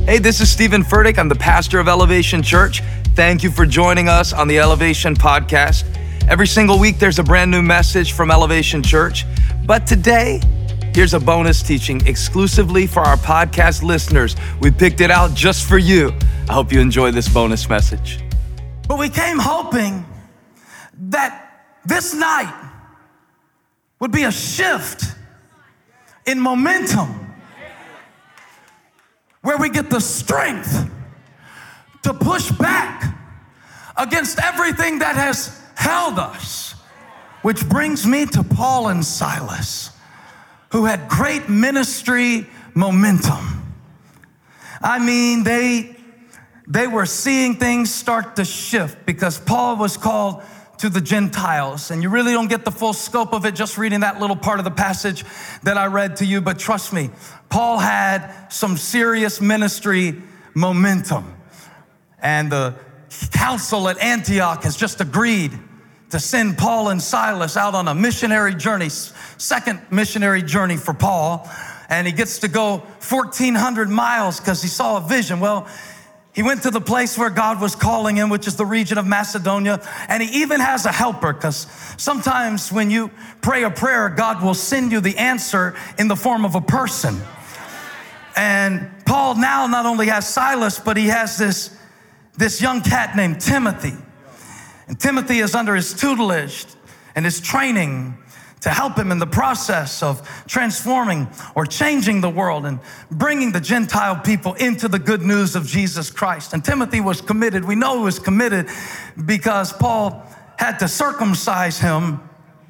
Hey, this is Stephen Furtick. I'm the pastor of Elevation Church. Thank you for joining us on the Elevation Podcast. Every single week, there's a brand new message from Elevation Church. But today, here's a bonus teaching exclusively for our podcast listeners. We picked it out just for you. I hope you enjoy this bonus message. But we came hoping that this night would be a shift in momentum, where we get the strength to push back against everything that has held us. Which brings me to Paul and Silas, who had great ministry momentum. I mean, they were seeing things start to shift because Paul was called to the Gentiles. And you really don't get the full scope of it just reading that little part of the passage that I read to you. But trust me, Paul had some serious ministry momentum. And the council at Antioch has just agreed to send Paul and Silas out on a missionary journey, second missionary journey for Paul. And he gets to go 1,400 miles because he saw a vision. Well, he went to the place where God was calling him, which is the region of Macedonia. And he even has a helper, because sometimes when you pray a prayer, God will send you the answer in the form of a person. And Paul now not only has Silas, but he has this young cat named Timothy. And Timothy is under his tutelage and his training to help him in the process of transforming or changing the world and bringing the Gentile people into the good news of Jesus Christ. And Timothy was committed. We know he was committed because Paul had to circumcise him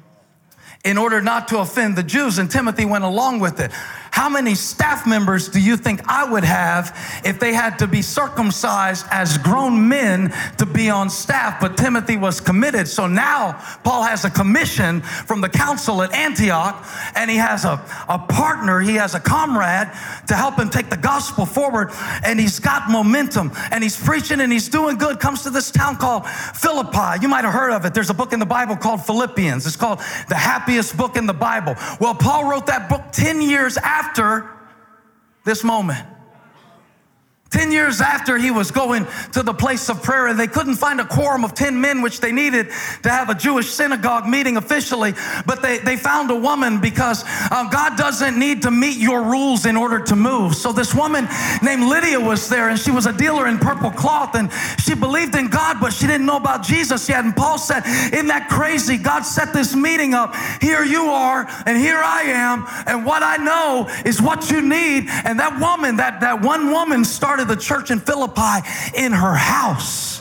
in order not to offend the Jews, and Timothy went along with it. How many staff members do you think I would have if they had to be circumcised as grown men to be on staff? But Timothy was committed. So now Paul has a commission from the council at Antioch, and he has a partner, he has a comrade to help him take the gospel forward, and he's got momentum, and he's preaching, and he's doing good. Comes to this town called Philippi. You might have heard of it. There's a book in the Bible called Philippians. It's called the happiest book in the Bible. Well, Paul wrote that book 10 years after this moment. 10 years after he was going to the place of prayer, and they couldn't find a quorum of 10 men, which they needed to have a Jewish synagogue meeting officially. But they found a woman, because God doesn't need to meet your rules in order to move. So this woman named Lydia was there, and she was a dealer in purple cloth, and she believed in God, but she didn't know about Jesus yet. And Paul said, isn't that crazy? God set this meeting up. Here you are, and here I am, and what I know is what you need. And that woman, that one woman started the church in Philippi in her house.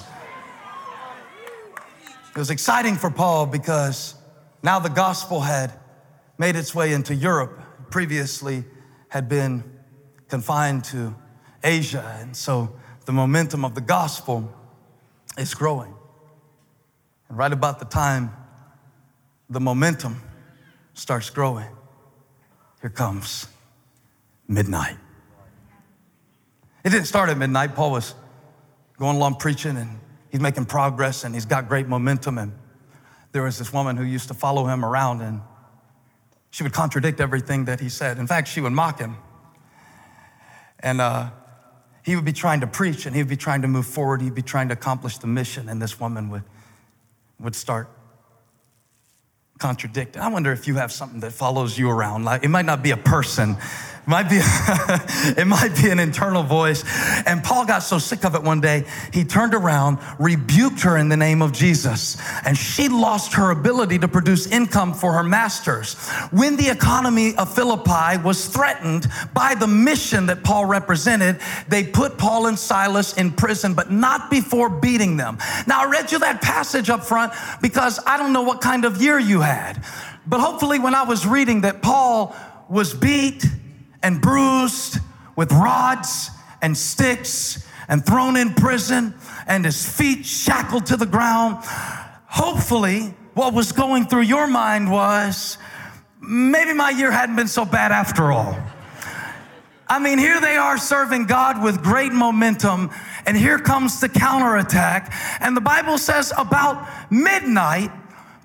It was exciting for Paul because now the gospel had made its way into Europe. Previously had been confined to Asia, and so the momentum of the gospel is growing. And right about the time the momentum starts growing, here comes midnight. It didn't start at midnight. Paul was going along preaching, and he's making progress, and he's got great momentum. And there was this woman who used to follow him around, and she would contradict everything that he said. In fact, she would mock him. And he would be trying to preach, and he would be trying to move forward. He'd be trying to accomplish the mission, and this woman would start contradicting. I wonder if you have something that follows you around. Like, it might not be a person. It might be an internal voice. And Paul got so sick of it one day, he turned around, rebuked her in the name of Jesus, and she lost her ability to produce income for her masters. When the economy of Philippi was threatened by the mission that Paul represented, they put Paul and Silas in prison, but not before beating them. Now, I read you that passage up front because I don't know what kind of year you had, but hopefully when I was reading that Paul was beat and bruised with rods and sticks and thrown in prison and his feet shackled to the ground, hopefully what was going through your mind was, maybe my year hadn't been so bad after all. I mean, here they are serving God with great momentum, and here comes the counterattack. And the Bible says about midnight,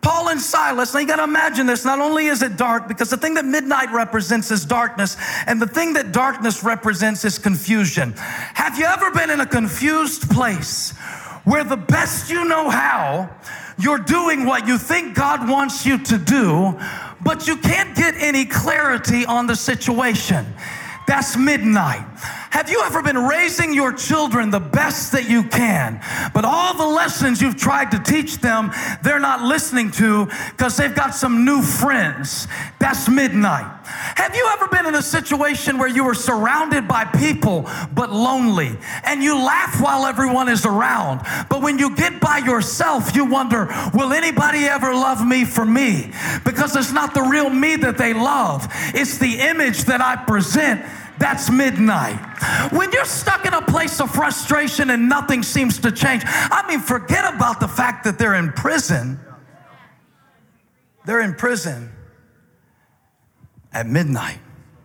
Paul and Silas, now you got to imagine this. Not only is it dark, because the thing that midnight represents is darkness, and the thing that darkness represents is confusion. Have you ever been in a confused place where the best you know how, you're doing what you think God wants you to do, but you can't get any clarity on the situation? That's midnight. Have you ever been raising your children the best that you can, but all the lessons you've tried to teach them, they're not listening to because they've got some new friends? That's midnight. Have you ever been in a situation where you were surrounded by people but lonely, and you laugh while everyone is around, but when you get by yourself, you wonder, will anybody ever love me for me? Because it's not the real me that they love. It's the image that I present. That's midnight. When you're stuck in a place of frustration and nothing seems to change, I mean, forget about the fact that they're in prison. They're in prison at midnight.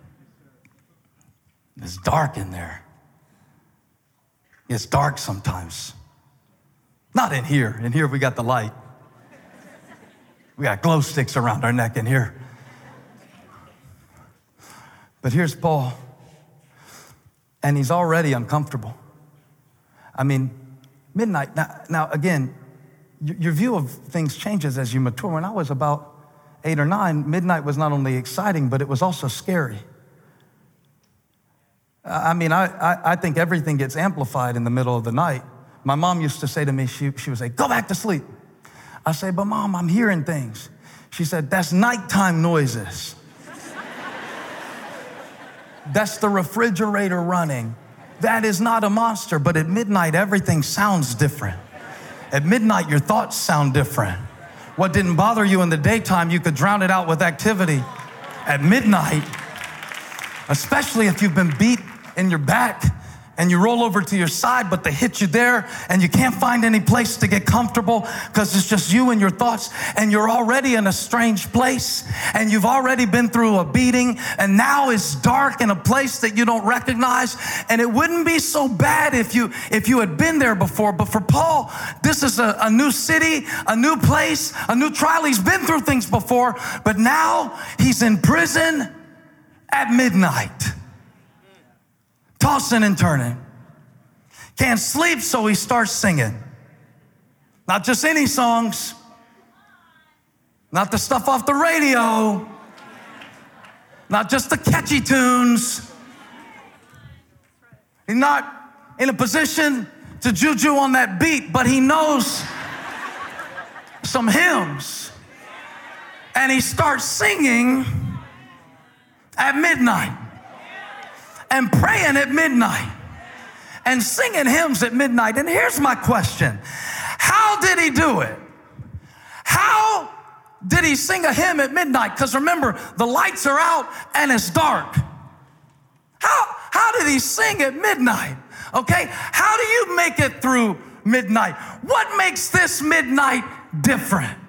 It's dark in there. It's dark sometimes. Not in here. In here we got the light. We got glow sticks around our neck in here. But here's Paul. And he's already uncomfortable. I mean, midnight. Now again, your view of things changes as you mature. When I was about 8 or 9, midnight was not only exciting, but it was also scary. I mean, I think everything gets amplified in the middle of the night. My mom used to say to me, she would say, go back to sleep. I say, but Mom, I'm hearing things. She said, that's nighttime noises. That's the refrigerator running. That is not a monster, but at midnight, everything sounds different. At midnight, your thoughts sound different. What didn't bother you in the daytime, you could drown it out with activity. At midnight, especially if you've been beat in your back and you roll over to your side, but they hit you there and you can't find any place to get comfortable because it's just you and your thoughts, and you're already in a strange place and you've already been through a beating, and now it's dark in a place that you don't recognize. And it wouldn't be so bad if you had been there before, but for Paul, this is a new city, a new place, a new trial. He's been through things before, but now he's in prison at midnight. Tossing and turning. Can't sleep, so he starts singing. Not just any songs. Not the stuff off the radio. Not just the catchy tunes. He's not in a position to juju on that beat, but he knows some hymns. And he starts singing at midnight. And praying at midnight and singing hymns at midnight. And here's my question. How did he do it? How did he sing a hymn at midnight? Because remember, the lights are out and it's dark. How did he sing at midnight? Okay, how do you make it through midnight? What makes this midnight different?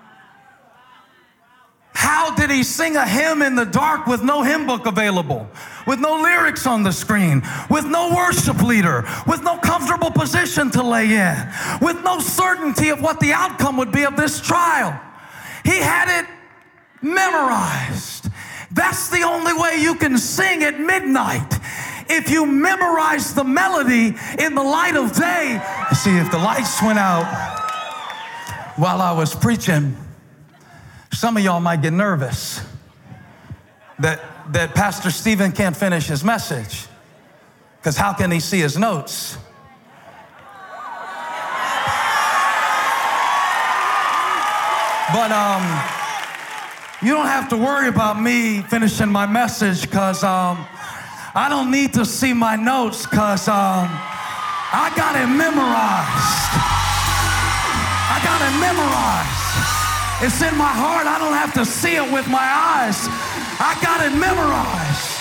How did he sing a hymn in the dark with no hymn book available, with no lyrics on the screen, with no worship leader, with no comfortable position to lay in, with no certainty of what the outcome would be of this trial? He had it memorized. That's the only way you can sing at midnight. If you memorize the melody in the light of day. See, if the lights went out while I was preaching, some of y'all might get nervous that Pastor Stephen can't finish his message, because how can he see his notes? But you don't have to worry about me finishing my message, because I don't need to see my notes, because I got it memorized. I got it memorized. It's in my heart. I don't have to see it with my eyes. I got it memorized.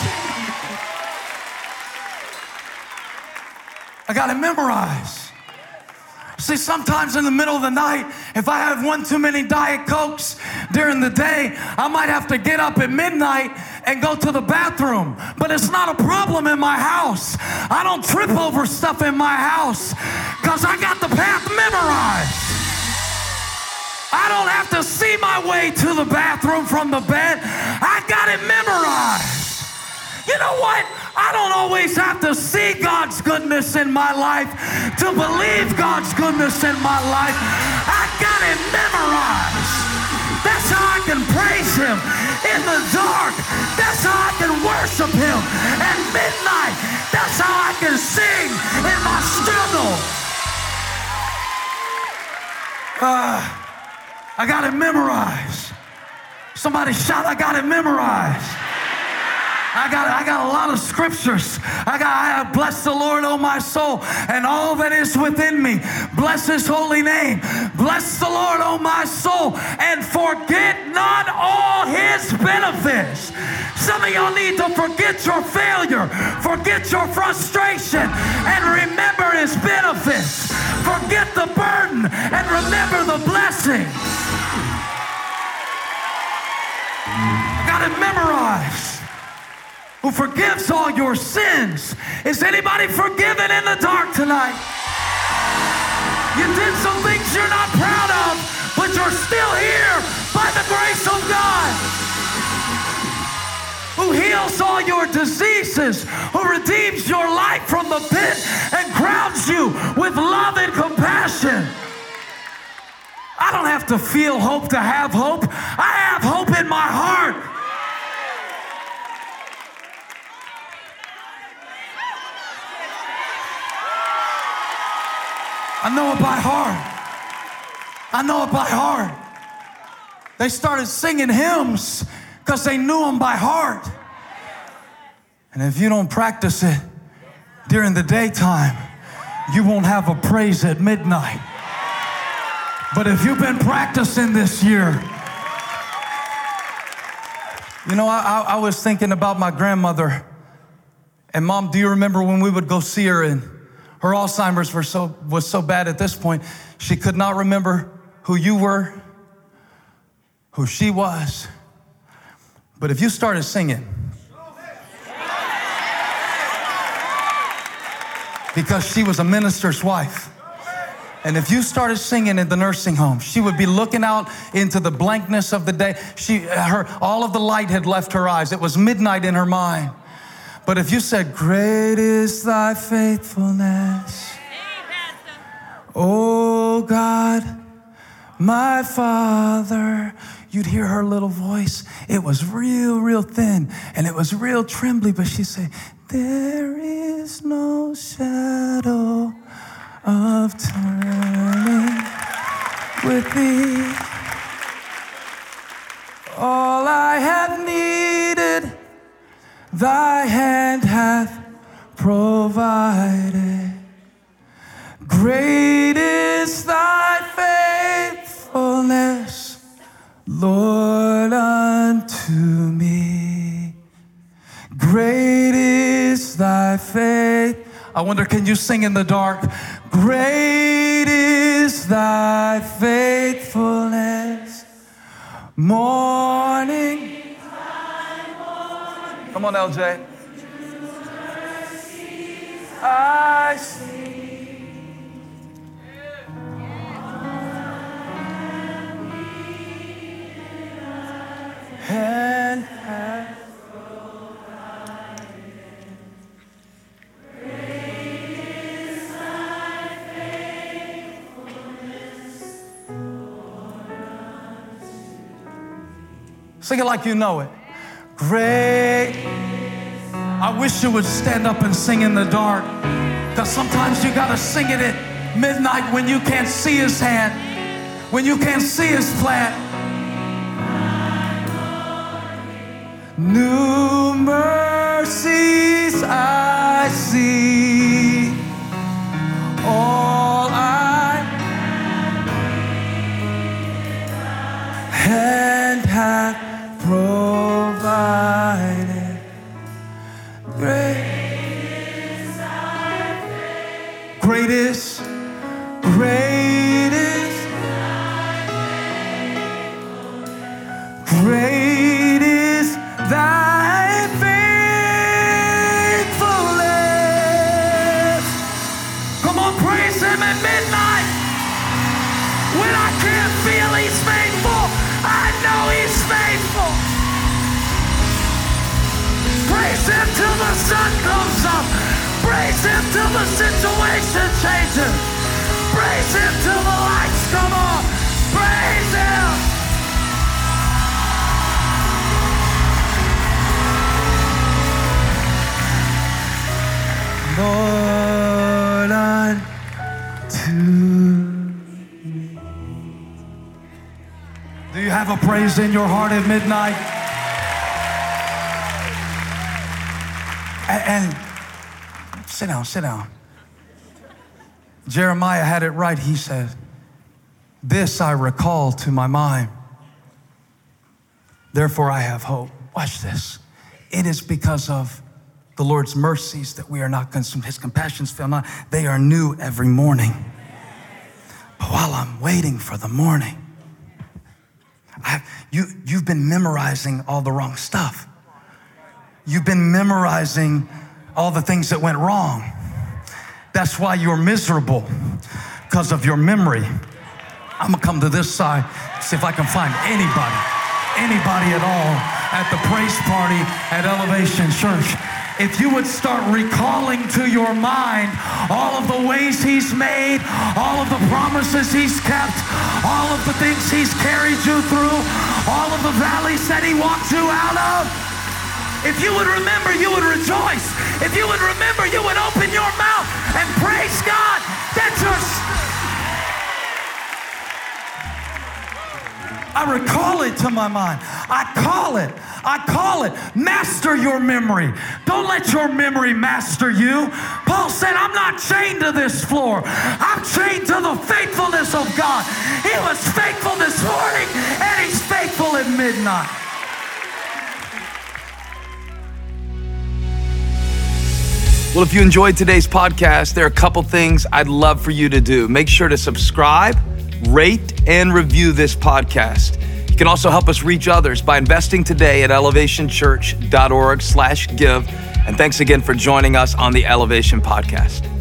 I got it memorized. See, sometimes in the middle of the night, if I have one too many Diet Cokes during the day, I might have to get up at midnight and go to the bathroom. But it's not a problem in my house. I don't trip over stuff in my house because I got the path memorized. I don't have to see my way to the bathroom from the bed. I got it memorized. You know what? I don't always have to see God's goodness in my life to believe God's goodness in my life. I got it memorized. That's how I can praise Him in the dark. That's how I can worship Him at midnight. That's how I can sing in my struggle. I got it memorized. Somebody shout, I got it memorized. I got a lot of scriptures. I bless the Lord, O my soul, and all that is within me. Bless His holy name. Bless the Lord, O my soul, and forget not all His benefits. Some of y'all need to forget your failure, forget your frustration, and remember His benefits. Forget the burden and remember the blessing. I got it memorized. Who forgives all your sins. Is anybody forgiven in the dark tonight? You did some things you're not proud of, but you're still here by the grace of God. Who heals all your diseases, who redeems your life from the pit and crowns you with love and compassion. I don't have to feel hope to have hope. I have hope in my heart. I know it by heart. I know it by heart. They started singing hymns because they knew them by heart. And if you don't practice it during the daytime, you won't have a praise at midnight. But if you've been practicing this year, you know, I was thinking about my grandmother. And Mom, do you remember when we would go see her and her Alzheimer's was so bad at this point, she could not remember who you were, who she was. But if you started singing, because she was a minister's wife, and if you started singing in the nursing home, she would be looking out into the blankness of the day. All of the light had left her eyes. It was midnight in her mind. But if you said, great is thy faithfulness, oh God, my Father, you'd hear her little voice. It was real, real thin, and it was real trembly, but she'd say, there is no shadow of turning with thee. All I have needed, thy hand hath provided. Great is thy faithfulness, Lord, unto me. Great is thy faith. I wonder, can you sing in the dark? Great is thy faithfulness. Morning. Come on, LJ. I see. And hath provided. Great is thy faithfulness, Lord, unto me. Sing it like you know it. Great. I wish you would stand up and sing in the dark, because sometimes you got to sing it at midnight when you can't see His hand, when you can't see His plan. New mercies I see, all I hand hath provided. Great is thy faithfulness. Great is thy faithfulness. Great is thy faithfulness. Come on, praise Him at midnight when I can't feel He's Him till the sun comes up. Praise Him till the situation changes. Praise Him till the lights come on. Praise Him. Lord, unto me. Do you have a praise in your heart at midnight? And sit down. Jeremiah had it right. He said, this I recall to my mind. Therefore I have hope. Watch this. It is because of the Lord's mercies that we are not consumed. His compassions fail not. They are new every morning. But while I'm waiting for the morning, you've been memorizing all the wrong stuff. You've been memorizing all the things that went wrong. That's why you're miserable, because of your memory. I'm gonna come to this side, see if I can find anybody at all at the praise party at Elevation Church. If you would start recalling to your mind all of the ways He's made, all of the promises He's kept, all of the things He's carried you through, all of the valleys that He walked you out of. If you would remember, you would rejoice. If you would remember, you would open your mouth and praise God. I recall it to my mind. I call it. Master your memory. Don't let your memory master you. Paul said, I'm not chained to this floor. I'm chained to the faithfulness of God. He was faithful this morning, and He's faithful at midnight. Well, if you enjoyed today's podcast, there are a couple things I'd love for you to do. Make sure to subscribe, rate, and review this podcast. You can also help us reach others by investing today at elevationchurch.org/give. And thanks again for joining us on the Elevation Podcast.